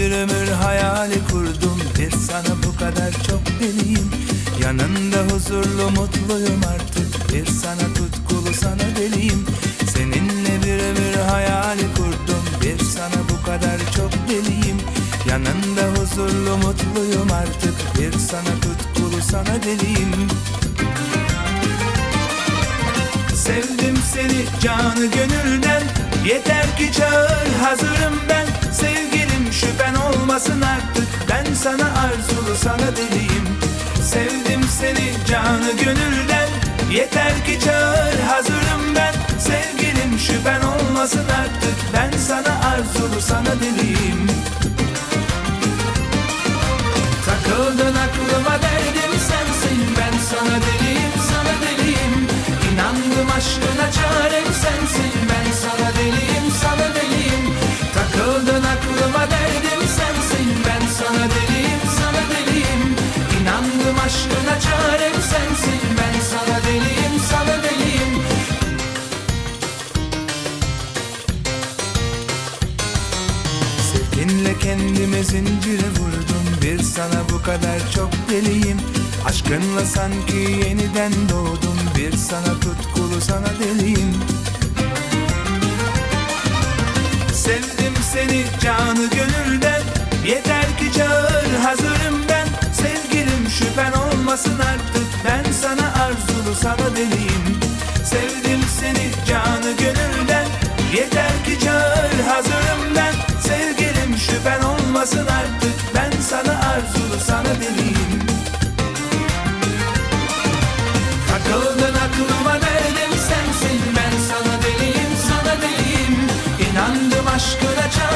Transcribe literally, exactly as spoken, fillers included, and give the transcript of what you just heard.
bir ömür hayali kurdum, bir sana bu kadar çok deliyim. Yanında huzurlu mutluyum artık, bir sana tutkulu sana deliyim. Seninle bir ömür hayali kurdum, bir sana bu kadar çok deliyim. Yanında huzurlu mutluyum artık, bir sana tutkulu sana deliyim. Sevdim seni canı gönülden, yeter ki çağır hazırım ben. Sevgilim şüphen olmasın artık, ben sana arzulu sana deliyim. Sevdim seni canı gönülden, yeter ki çağır hazırım ben. Sevgilim şüphen olmasın artık, ben sana arzulu sana deliyim. Takıldın aklıma derdim sensin, ben sana deliyim sana deliyim. İnandım aşkına çarem sensin, ben sana deliyim sana deliyim. Takıldın aklıma derdim sensin, ben sana deliyim sana deliyim. İnandım aşkına çarem sensin, ben sana deliyim sana deliyim. Sevginle kendimi zincire vurdum, bir sana bu kadar çok deliyim. Aşkınla sanki yeniden doğdum, bir sana tutkulu sana deliyim. Sevdim seni canı gönülden, yeter ki çağır hazırım ben. Sevgilim şüphen olmasın artık, ben sana arzulu sana deliyim. Sevdim seni canı gönülden, yeter ki çağır hazırım ben. Sevgilim şüphen olmasın artık, ben sana arzulu sana deliyim. Takıldın aklıma derdim sensin, ben sana deliyim sana deliyim. İnandım aşkına çağır